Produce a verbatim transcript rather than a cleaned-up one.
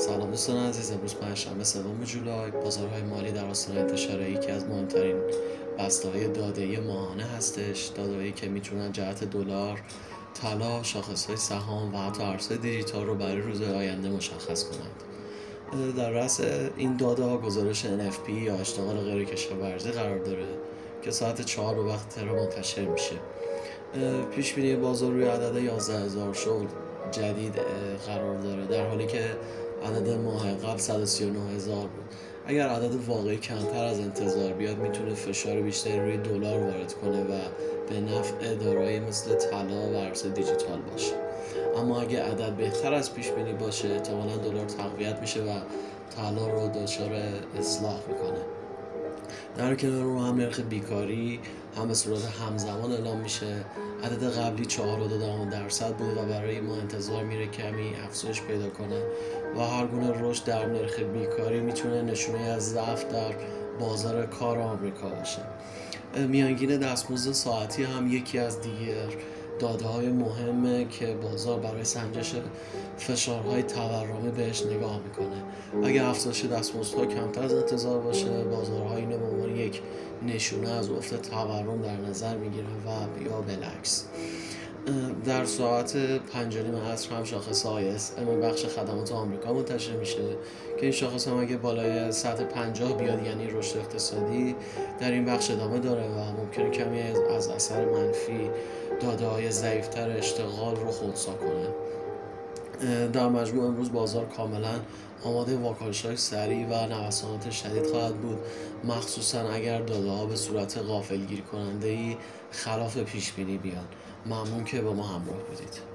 سلام دوستان عزیز. امروز پنجشنبه سوم جولای بازارهای مالی در آستانه انتشار یکی از مهمترین بسته‌های داده‌ای ماهانه هستش. داده‌هایی که میتونن جهت دلار، طلا، شاخص‌های سهام و حتی ارزهای دیجیتال رو برای روزهای آینده مشخص کنند. در رأس این داده‌ها گزارش ان اف پی یا اشتغال غیر کشاورزی قرار داره که ساعت چهار به وقت تهران منتشر میشه. پیش بینی بازار روی عدد یازده هزار شغل جدید قرار داره، در حالی که عدد ماه قبل صد و سی و نه هزار بود. اگر عدد واقعی کمتر از انتظار بیاد میتونه فشار بیشتری روی دلار وارد کنه و به نفع دارایی مثل طلا و ارزهای دیجیتال باشه. اما اگه عدد بهتر از پیش بینی باشه احتمالاً دلار تقویت میشه و طلا رو دچار اصلاح میکنه. در کنار رو هم نرخ بیکاری هم به صورت همزمان اعلام میشه. عدد قبلی چهار و دو درصد بود و برای ما انتظار میره کمی افزایش پیدا کنه و هر گونه رشد در نرخ بیکاری میتونه نشونه از ضعف در بازار کار آمریکا باشه. میانگین دستمزد ساعتی هم یکی از دیگر داده‌های مهمه که بازار برای سنجش فشارهای تورمی بهش نگاه میکنه. اگر افزایش دستمزدها کمتر از انتظار باشه، بازارها اینو به عنوان یک نشونه از افت تورم در نظر میگیرن و یا بالعکس. در ساعت پنج و نیم عصر هم شاخص آی اس ام بخش خدمات آمریکا منتشر میشه که این شاخص هم اگه بالای سطح پنجاه بیاد یعنی رشد اقتصادی در این بخش ادامه داره و ممکنه کمی از اثر منفی داده‌های ضعیف‌تر اشتغال رو خنثی کنه. در مجموع امروز بازار کاملا آماده واکنش‌های سریع و نوسانات شدید خواهد بود، مخصوصا اگر داده‌ها به صورت غافلگیر کننده‌ای خلاف پیش بینی بیان. ممنون که با ما همراه بودید.